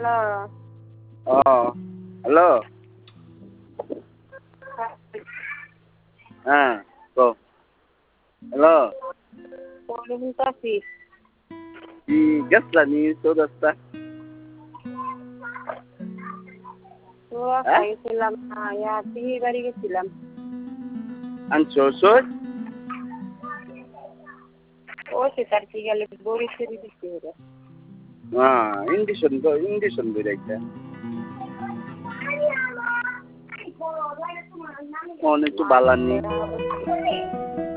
Hello হ্যাঁ তো hello কি গেছলা নি চৌরাস্তা গেছিলাম পিহির বাড়ি গেছিলাম। আনছো ওষুধ ও সে তার কি গেলে বড়ি ছেড়ে দিচ্ছে ওরা। ইন্ডিশন বই একটা অনেক একটু বালানি